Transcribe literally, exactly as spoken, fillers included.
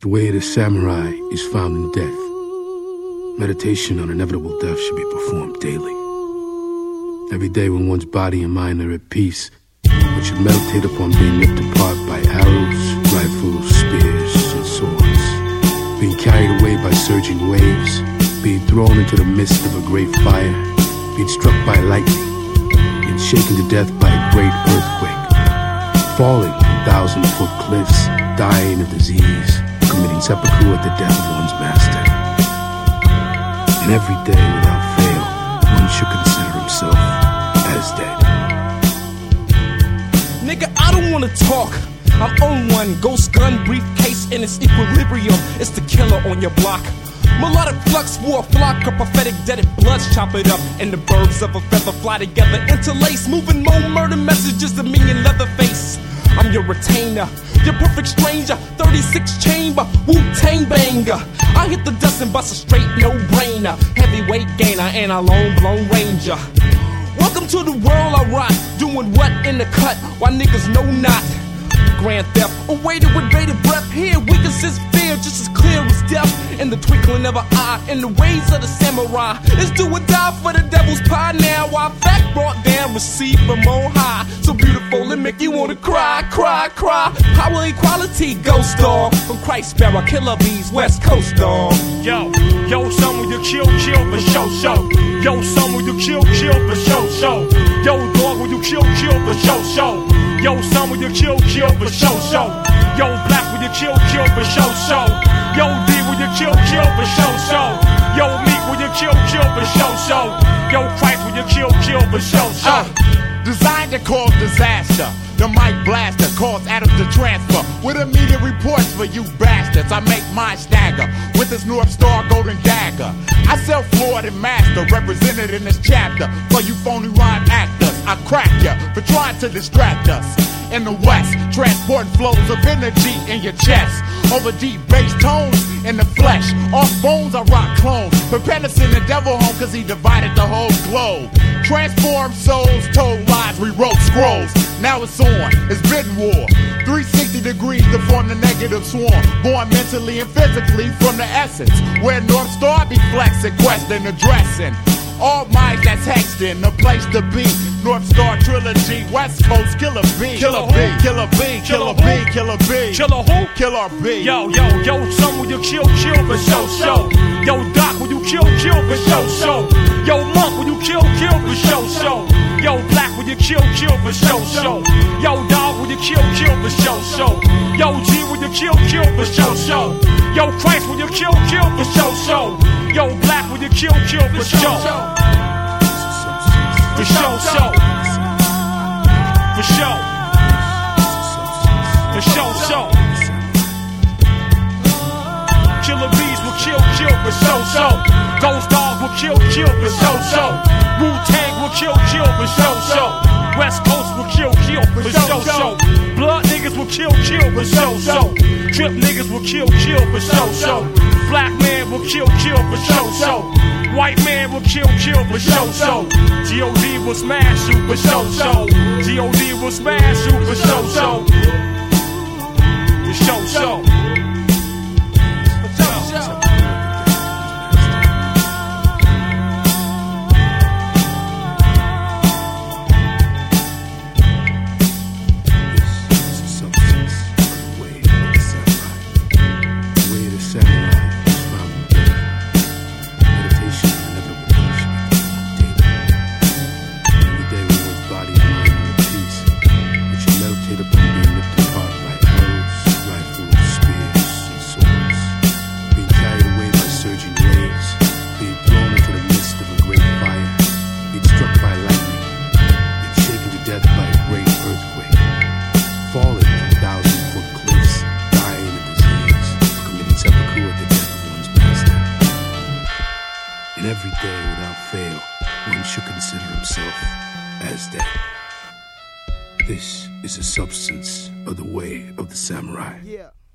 The way of the samurai is found in death. Meditation on inevitable death should be performed daily. Every day when one's body and mind are at peace, one should meditate upon being ripped apart by arrows, rifles, spears, and swords, being carried away by surging waves, being thrown into the midst of a great fire, being struck by lightning, being shaken to death by a great earthquake, falling from thousand-foot cliffs, dying of disease, committing seppuku at the death of one's master. And every day, without fail, one should consider himself as dead. Nigga, I don't wanna talk. I'm on one. Ghost gun, briefcase in its equilibrium. It's the killer on your block. Melodic flux, war, flock of prophetic deaded bloods, chop it up, and the birds of a feather fly together, interlace, moving more murder messages to me in Leatherface. I'm your retainer, your perfect stranger, thirty-six chamber, Wu-Tang banger. I hit the dust and bust a straight no-brainer, heavyweight gainer and a long-blown ranger. Welcome to the world I rock, doing what in the cut, while niggas know not. Grand theft, awaited with bated breath. Here weaknesses fear just as clear as death. In the twinkling of an eye, in the ways of the samurai, it's do or die for the devil's pie now. While fact brought down, received from on high. So beautiful it make you wanna cry, cry, cry. Power equality, ghost dog. From Christ Sparrow, killer bees, West Coast dog. Yo, yo, son, will you kill, kill for show, show? Yo, son, will you kill, kill for show, show? Yo, dog, will you kill, kill for show, show? Yo, son, will you kill, kill for show, show? Yo, black, will you kill, kill for show, show? Yo, D, will you kill, kill for show, show? Yo, Meek, will you kill, kill for show, show? Yo, Christ, will you kill, kill for show, show? Uh, designed to cause disaster. The mic blaster caused atoms to transfer. With immediate reports for you bastards, I make mine stagger with this North Star golden dagger. I sell Lord and Master, represented in this chapter. For you phony rhyme actors, I crack ya for trying to distract us. In the West, transporting flows of energy in your chest. Over deep bass tones in the flesh. Off bones, I rock clones. Prepare to send the devil home cause he divided the whole globe. Transform souls, told lies, rewrote scrolls. Now it's on, it's been war. three sixty degrees to form the negative swarm. Born mentally and physically from the essence. Where North Star be flexing, questing, addressing. All minds that's hexed in, the place to be. North Star Trilogy, West Coast, Killer B. Killer B, Killer B, Killer B, Killer B. Killer who? Killer B. Yo, yo, yo, son, will you kill, kill for show, show? Yo, Doc, will you kill, kill for show, show? Yo, Monk, will you kill, kill for show, show? Yo, Black, will you kill, kill for show, show? Yo, Dog, will you kill, kill for show, show? Yo, G, will you kill, kill for show, show? Yo, Christ, will you kill, kill for show, show? Yo, Black, will you kill, kill for show? For show, show. For show. For show, show. Killer bees will kill, kill for show, show. Ghost dogs will kill, kill for show, show. Wu-Tang will kill, kill for show, show. West Coast will kill, kill for show, show. Blood niggas will kill, kill for show, show. Trip niggas will kill, kill for show, show. Black man will kill, kill for show, show. White man will kill, kill for show, show. G O D will smash you for show, show. G O D will smash you for show, show. For show, show. Every day, without fail, one should consider himself as dead. This is the substance of the way of the samurai. Yeah.